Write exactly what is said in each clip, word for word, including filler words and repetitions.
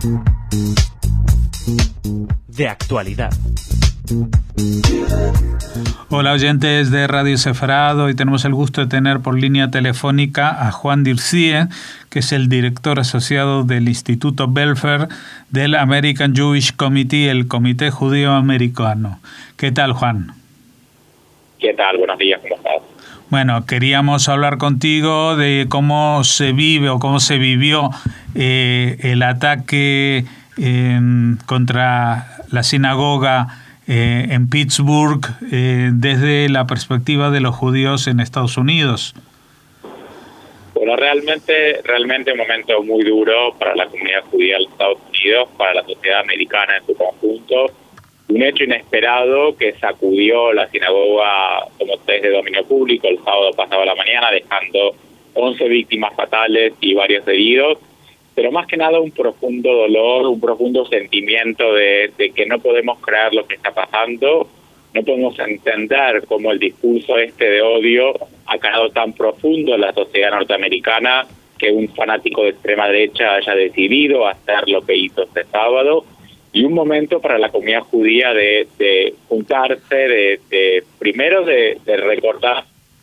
De actualidad. Hola oyentes de Radio Sefarad, hoy tenemos el gusto de tener por línea telefónica a Juan Dircía, que es el director asociado del Instituto Belfer del American Jewish Committee, el Comité Judío Americano. ¿Qué tal, Juan? ¿Qué tal? Buenos días, ¿cómo estás? Bueno, queríamos hablar contigo de cómo se vive o cómo se vivió eh, el ataque eh, contra la sinagoga eh, en Pittsburgh eh, desde la perspectiva de los judíos en Estados Unidos. Bueno, realmente, realmente un momento muy duro para la comunidad judía de los Estados Unidos, para la sociedad americana en su conjunto. Un hecho inesperado que sacudió la sinagoga, como ustedes, de dominio público el sábado pasado a la mañana, dejando once víctimas fatales y varios heridos, pero más que nada un profundo dolor, un profundo sentimiento de, de que no podemos creer lo que está pasando, no podemos entender cómo el discurso este de odio ha calado tan profundo en la sociedad norteamericana que un fanático de extrema derecha haya decidido hacer lo que hizo este sábado. Y un momento para la comunidad judía de, de juntarse, de, de primero de, de recordar,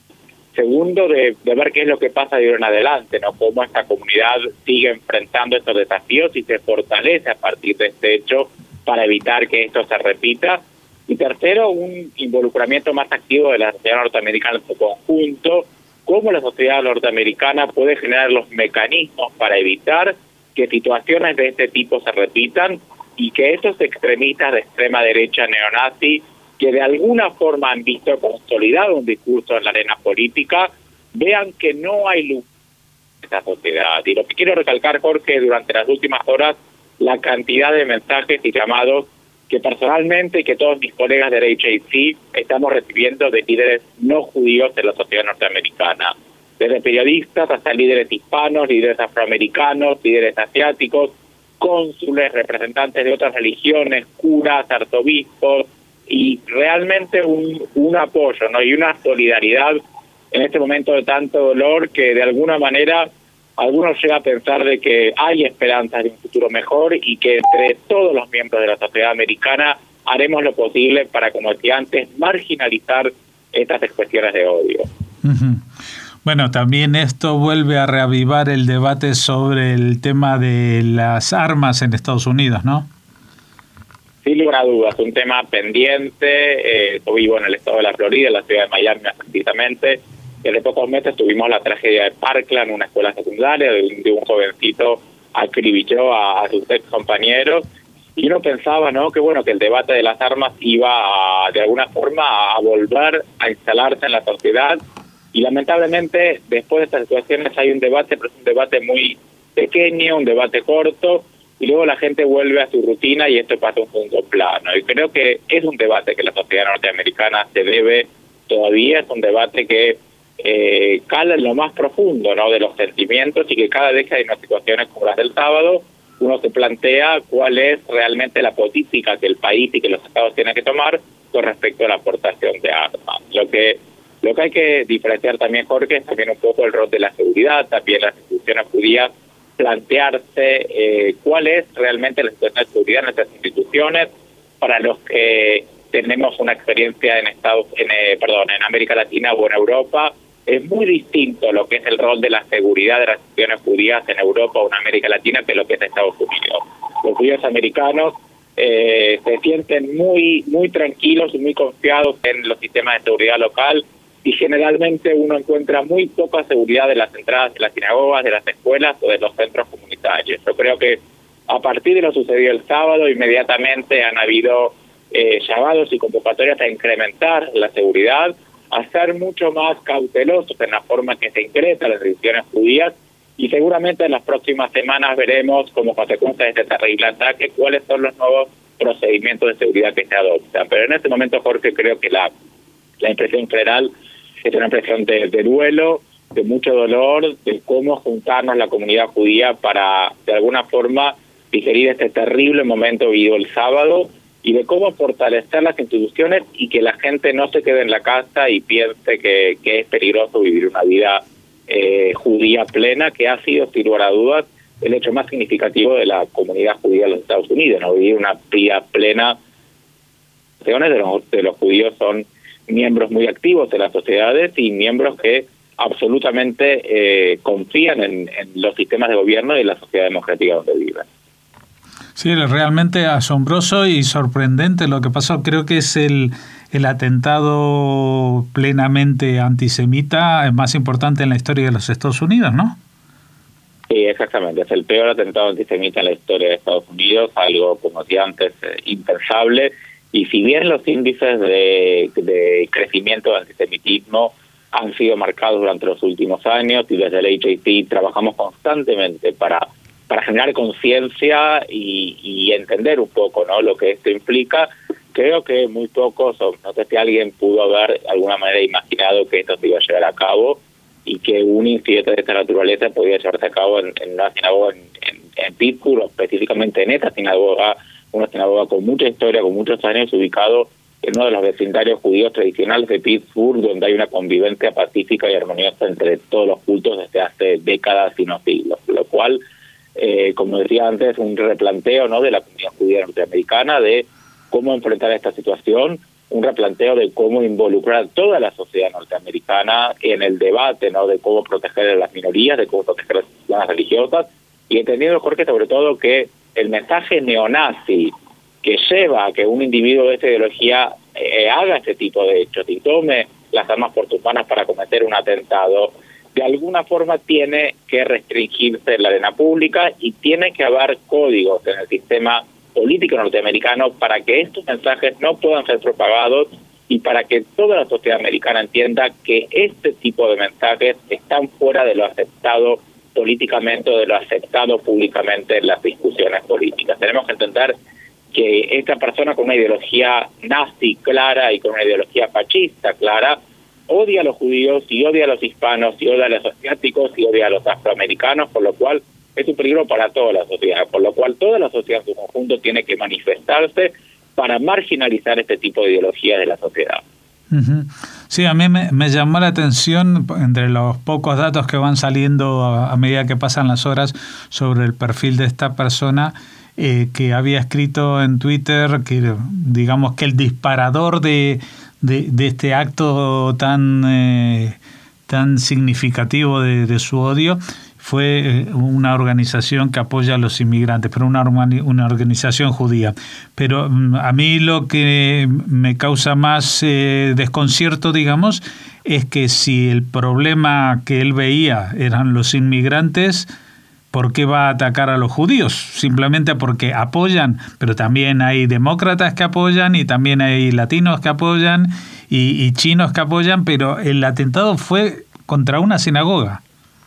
segundo de, de ver qué es lo que pasa de ahora en adelante, ¿no? Cómo esta comunidad sigue enfrentando estos desafíos y se fortalece a partir de este hecho para evitar que esto se repita. Y tercero, un involucramiento más activo de la sociedad norteamericana en su conjunto, cómo la sociedad norteamericana puede generar los mecanismos para evitar que situaciones de este tipo se repitan y que estos extremistas de extrema derecha neonazi, que de alguna forma han visto consolidado un discurso en la arena política, vean que no hay luz en esta sociedad. Y lo que quiero recalcar, Jorge, durante las últimas horas, la cantidad de mensajes y llamados que personalmente y que todos mis colegas del H A C estamos recibiendo de líderes no judíos de la sociedad norteamericana. Desde periodistas hasta líderes hispanos, líderes afroamericanos, líderes asiáticos, cónsules, representantes de otras religiones, curas, arzobispos, y realmente un, un apoyo, ¿no? Y una solidaridad en este momento de tanto dolor que de alguna manera algunos llegan a pensar de que hay esperanzas de un futuro mejor y que entre todos los miembros de la sociedad americana haremos lo posible para, como decía antes, marginalizar estas expresiones de odio. Uh-huh. Bueno, también esto vuelve a reavivar el debate sobre el tema de las armas en Estados Unidos, ¿no? Sin lugar a dudas, un tema pendiente. Eh, yo vivo en el estado de la Florida, en la ciudad de Miami más precisamente. Hace pocos meses tuvimos la tragedia de Parkland, una escuela secundaria, de un, de un jovencito acribilló a, a sus ex compañeros. Y uno pensaba, ¿no?, que bueno, que el debate de las armas iba a, de alguna forma a volver a instalarse en la sociedad. Y lamentablemente, después de estas situaciones hay un debate, pero es un debate muy pequeño, un debate corto, y luego la gente vuelve a su rutina y esto pasa a un segundo plano. Y creo que es un debate que la sociedad norteamericana se debe todavía, es un debate que eh, cala en lo más profundo, ¿no?, de los sentimientos, y que cada vez que hay unas situaciones como las del sábado, uno se plantea cuál es realmente la política que el país y que los estados tienen que tomar con respecto a la aportación de armas. Lo que Lo que hay que diferenciar también, Jorge, es también un poco el rol de la seguridad, también las instituciones judías, plantearse eh, cuál es realmente la situación de seguridad en nuestras instituciones. Para los que tenemos una experiencia en Estados, en, eh, perdón, en América Latina o en Europa, es muy distinto lo que es el rol de la seguridad de las instituciones judías en Europa o en América Latina que lo que es Estados Unidos. Los judíos americanos eh, se sienten muy, muy tranquilos y muy confiados en los sistemas de seguridad local, y generalmente uno encuentra muy poca seguridad de las entradas de las sinagogas, de las escuelas o de los centros comunitarios. Yo creo que a partir de lo sucedido el sábado, inmediatamente han habido eh, llamados y convocatorias a incrementar la seguridad, a ser mucho más cautelosos en la forma que se ingresan las instituciones judías, y seguramente en las próximas semanas veremos, como consecuencia de este terrible ataque, cuáles son los nuevos procedimientos de seguridad que se adoptan. Pero en este momento, Jorge, creo que la, la impresión general es una impresión de, de duelo, de mucho dolor, de cómo juntarnos la comunidad judía para, de alguna forma, digerir este terrible momento vivido el sábado, y de cómo fortalecer las instituciones y que la gente no se quede en la casa y piense que, que es peligroso vivir una vida eh, judía plena, que ha sido, sin lugar a dudas, el hecho más significativo de la comunidad judía de los Estados Unidos, ¿no? Vivir una vida plena. De los, de los judíos son miembros muy activos de las sociedades y miembros que absolutamente eh, confían en, en los sistemas de gobierno y en la sociedad democrática donde viven. Sí, realmente asombroso y sorprendente lo que pasó. Creo que es el, el atentado plenamente antisemita más importante en la historia de los Estados Unidos, ¿no? Sí, exactamente. Es el peor atentado antisemita en la historia de Estados Unidos, algo, como decía antes, eh, impensable. Y si bien los índices de, de crecimiento del antisemitismo han sido marcados durante los últimos años, y desde el H A C trabajamos constantemente para, para generar conciencia y, y entender un poco, ¿no?, lo que esto implica, creo que muy pocos, o no sé si alguien pudo haber de alguna manera imaginado que esto se iba a llevar a cabo y que un incidente de esta naturaleza podía llevarse a cabo en, en una sinagoga en, en, en Pittsburgh, específicamente en esta sinagoga, una sinagoga con mucha historia, con muchos años, ubicado en uno de los vecindarios judíos tradicionales de Pittsburgh, donde hay una convivencia pacífica y armoniosa entre todos los cultos desde hace décadas y no siglos, lo cual, eh, como decía antes, un replanteo, ¿no?, de la comunidad judía norteamericana de cómo enfrentar esta situación, un replanteo de cómo involucrar a toda la sociedad norteamericana en el debate, ¿no?, de cómo proteger a las minorías, de cómo proteger a las ciudadanas religiosas, y entendiendo, Jorge, sobre todo que el mensaje neonazi que lleva a que un individuo de esta ideología eh, haga este tipo de hechos y tome las armas por sus manos para cometer un atentado, de alguna forma tiene que restringirse en la arena pública y tiene que haber códigos en el sistema político norteamericano para que estos mensajes no puedan ser propagados y para que toda la sociedad americana entienda que este tipo de mensajes están fuera de lo aceptado políticamente o de lo aceptado públicamente en las discusiones políticas. Tenemos que entender que esta persona con una ideología nazi clara y con una ideología fascista clara odia a los judíos y odia a los hispanos y odia a los asiáticos y odia a los afroamericanos, por lo cual es un peligro para toda la sociedad, por lo cual toda la sociedad en su conjunto tiene que manifestarse para marginalizar este tipo de ideologías de la sociedad. Uh-huh. Sí, a mí me, me llamó la atención, entre los pocos datos que van saliendo a, a medida que pasan las horas sobre el perfil de esta persona, eh, que había escrito en Twitter que, digamos, que el disparador de, de, de este acto tan, eh, tan significativo de, de su odio fue una organización que apoya a los inmigrantes, pero una, una organización judía. Pero a mí lo que me causa más eh, desconcierto, digamos, es que si el problema que él veía eran los inmigrantes, ¿por qué va a atacar a los judíos? Simplemente porque apoyan, pero también hay demócratas que apoyan y también hay latinos que apoyan y, y chinos que apoyan, pero el atentado fue contra una sinagoga.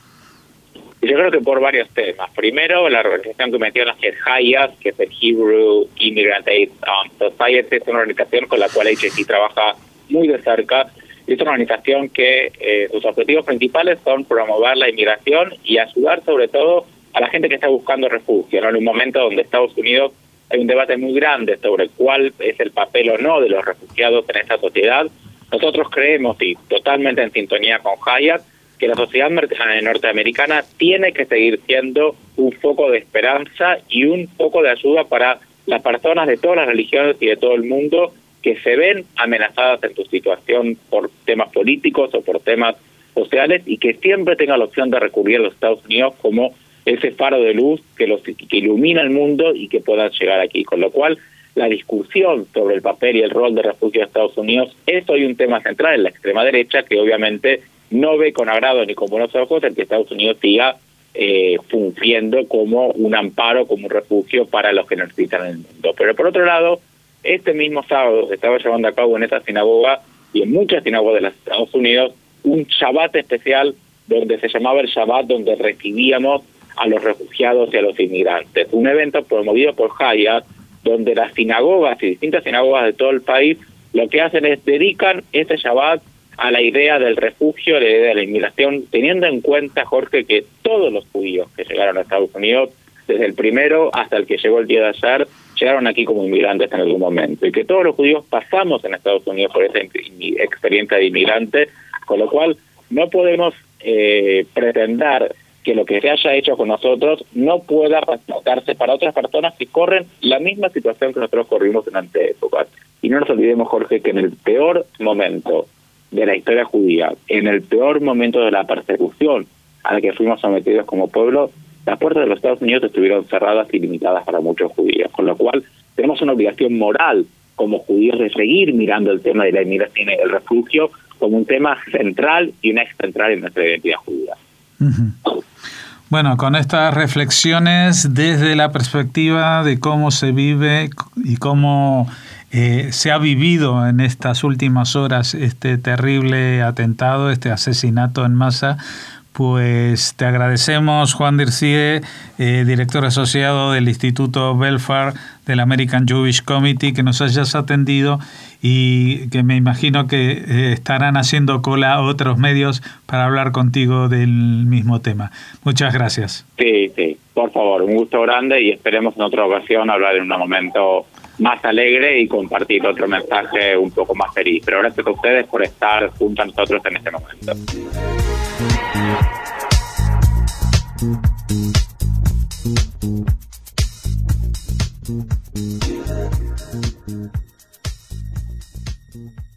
Yo creo que por varios temas. Primero, la organización que mencionas, que es Hayas, que es el Hebrew Immigrant Aid um, Society, es una organización con la cual H A C trabaja muy de cerca. Es una organización que eh, sus objetivos principales son promover la inmigración y ayudar sobre todo a la gente que está buscando refugio, ¿no? En un momento donde Estados Unidos hay un debate muy grande sobre cuál es el papel o no de los refugiados en esta sociedad. Nosotros creemos, y totalmente en sintonía con Hayas, que la sociedad norteamericana tiene que seguir siendo un foco de esperanza y un foco de ayuda para las personas de todas las religiones y de todo el mundo que se ven amenazadas en su situación por temas políticos o por temas sociales y que siempre tengan la opción de recurrir a los Estados Unidos como ese faro de luz que los que ilumina el mundo y que puedan llegar aquí. Con lo cual, la discusión sobre el papel y el rol de refugio de Estados Unidos es hoy un tema central en la extrema derecha, que obviamente no ve con agrado ni con buenos ojos el que Estados Unidos siga eh, fungiendo como un amparo, como un refugio para los que necesitan el mundo. Pero por otro lado, este mismo sábado se estaba llevando a cabo en esa sinagoga y en muchas sinagogas de los Estados Unidos un Shabbat especial donde se llamaba el Shabbat donde recibíamos a los refugiados y a los inmigrantes. Un evento promovido por Hayat donde las sinagogas y distintas sinagogas de todo el país lo que hacen es dedican ese Shabbat a la idea del refugio, a la idea de la inmigración, teniendo en cuenta, Jorge, que todos los judíos que llegaron a Estados Unidos, desde el primero hasta el que llegó el día de ayer, llegaron aquí como inmigrantes en algún momento, y que todos los judíos pasamos en Estados Unidos por esa experiencia de inmigrante, con lo cual no podemos eh, pretender que lo que se haya hecho con nosotros no pueda replicarse para otras personas que corren la misma situación que nosotros corrimos durante épocas. Y no nos olvidemos, Jorge, que en el peor momento de la historia judía, en el peor momento de la persecución a la que fuimos sometidos como pueblo, las puertas de los Estados Unidos estuvieron cerradas y limitadas para muchos judíos, con lo cual tenemos una obligación moral como judíos de seguir mirando el tema de la inmigración y el refugio como un tema central y un eje central en nuestra identidad judía. Uh-huh. Bueno, con estas reflexiones desde la perspectiva de cómo se vive y cómo eh, se ha vivido en estas últimas horas este terrible atentado, este asesinato en masa, pues te agradecemos, Juan Dircía, eh, director asociado del Instituto Belfer del American Jewish Committee, que nos hayas atendido y que me imagino que eh, estarán haciendo cola otros medios para hablar contigo del mismo tema. Muchas gracias. Sí, sí, por favor, un gusto grande y esperemos en otra ocasión hablar en un momento más alegre y compartir otro mensaje un poco más feliz. Pero gracias a ustedes por estar junto a nosotros en este momento. Thank you.